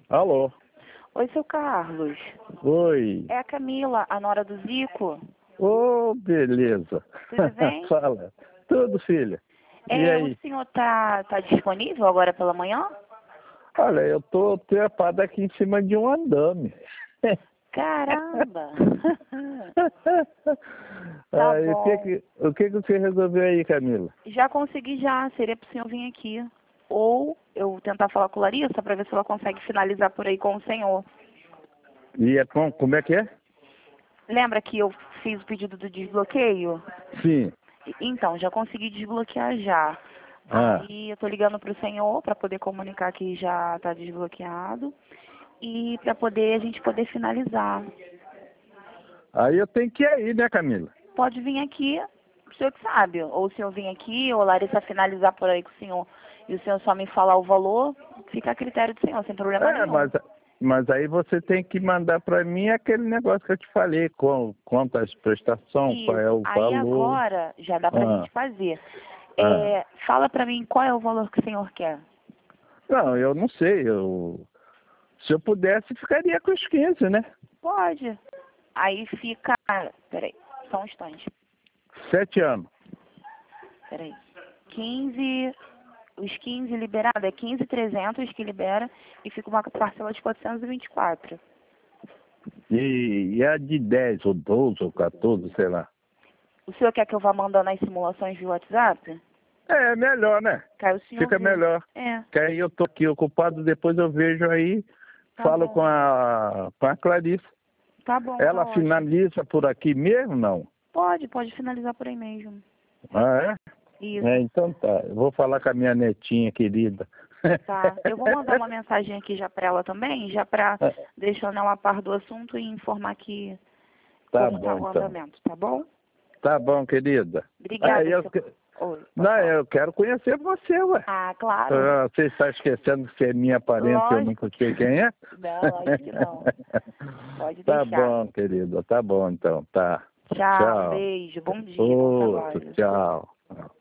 Alô? Oi, seu Carlos. Oi. É a Camila, a nora do Zico. Ô, beleza. Tudo bem? Fala. Tudo, filha. E O aí? senhor tá disponível agora pela manhã? Olha, eu tô trepado aqui em cima de um andame. Caramba! Tá Aí, bom. o que você resolveu aí, Camila? Já consegui já, seria pro senhor vir aqui. Ou eu tentar falar com a Larissa para ver se ela consegue finalizar por aí com o senhor. E como é que é? Lembra que eu fiz o pedido do desbloqueio? Sim. Então, já consegui desbloquear já. Ah. Aí eu tô ligando pro senhor para poder comunicar que já tá desbloqueado e para poder a gente poder finalizar. Aí eu tenho que ir aí, né, Camila? Pode vir aqui, o senhor que sabe. Ou o senhor vir aqui, ou a Larissa finalizar por aí com o senhor e o senhor só me falar o valor, fica a critério do senhor, sem problema É, nenhum. mas aí você tem que mandar para mim aquele negócio que eu te falei, quantas prestações, qual é Isso. o Aí valor. agora já dá pra Ah, gente fazer. ah. Fala pra mim qual é o valor que o senhor quer. Não, eu não sei. Se eu pudesse, ficaria com os 15, né? Pode. Aí fica. Peraí, só um instante. 7 anos. Peraí. 15. Os 15 liberados, é 15.300 que libera e fica uma parcela de 424. E a de 10, ou 12, ou 14, sei lá. O senhor quer que eu vá mandando as simulações via WhatsApp? É melhor, né? Quer o senhor Fica ver? melhor. É, Que aí eu tô aqui ocupado, depois eu vejo aí, tá falo com bom. a Clarice. Tá bom, tá Ela ótimo. finaliza por aqui mesmo, não? Pode finalizar por aí mesmo. Ah, é? Isso. É, então tá. Eu vou falar com a minha netinha querida. Tá, eu vou mandar uma mensagem aqui já para ela também, já para deixando ela a par do assunto e informar que Tá como tá bom, o então. andamento, tá bom? Tá bom, querida. Obrigada, Eu, seu... Oi, pode não, falar. eu quero conhecer você, ué. Ah, claro. Você está esquecendo que você é minha parente, eu nunca Lógico sei que... quem é? Não, lógico que não. Pode Tá deixar. bom, querida. Tá bom, então. Tá. Tchau, um Tchau. beijo, bom dia, bom Outro, trabalho. tchau.